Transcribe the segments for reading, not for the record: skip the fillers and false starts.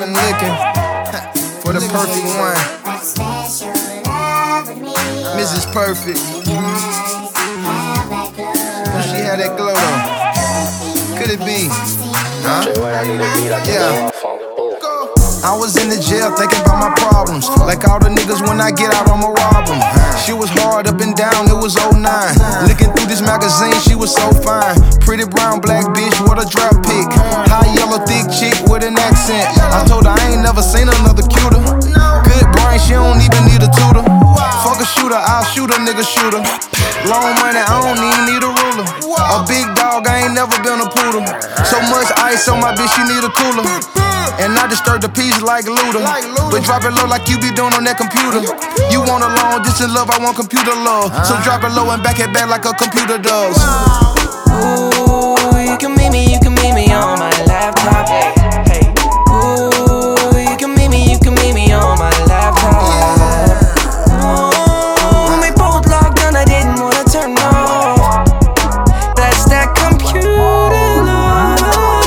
I'm looking for the perfect one. Mrs. Perfect. She had that glow though. Could it be? Huh? Yeah. I was in the jail thinking about my problems. Like all the niggas, when I get out, I'ma rob them. She was hard up and down, it was 09. Looking through this magazine, she was so fine. Pretty brown, black bitch, what a drop pick. High yellow, thick chick with an accent. I told her I ain't never seen another cuter. Good brain, she don't even need a tutor. Fuck a shooter, I'll shoot a nigga shooter. Long money, I don't even need a ruler. A big dog, I ain't never been a poodle. So much ice on my bitch, she need a cooler. And I disturb the peace like Luda. But drop it low like you be doing on that computer. You want a long distance love, I want computer love. So drop it low and back it back like a computer does. Ooh, you can meet me on my laptop. Hey. Ooh, you can meet me on my laptop. Ooh, we both logged on, I didn't wanna turn off. That's that computer love.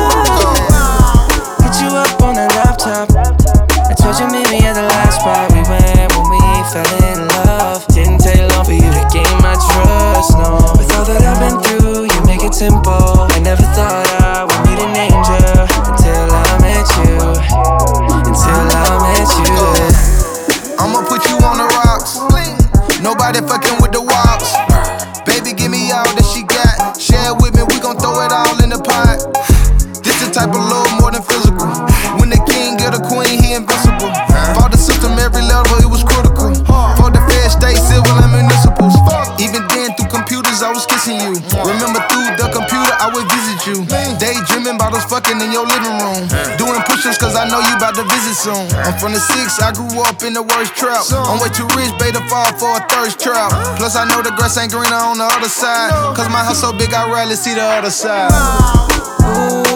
Hit you up on the laptop. I told you meet me at the last spot we went when we fell in love. Didn't take long for you to gain my trust, no. With all that I've been through, you make it simple. I never thought I would meet an angel until I met you. Until I met you. I'ma put you on the rocks. Nobody fucking with the wops. Baby, give me all that she got. Share it with me, we gon' throw it all in the pot. This the type of love more than physical. When the king get a queen, he invincible. Fought the system every level, it was critical. For the fair state, civil and municipals. Even then, through computers, I was kissing you. Remember through the computer, I would visit you. Daydreaming about us fucking in your living room. Doing push-ups cause I know you about to visit soon. I'm from the 6, I grew up in the worst trap. I'm way too rich, babe, to fall for a thirst trap. Plus I know the grass ain't greener on the other side. Cause my house so big, I rarely see the other side. Ooh.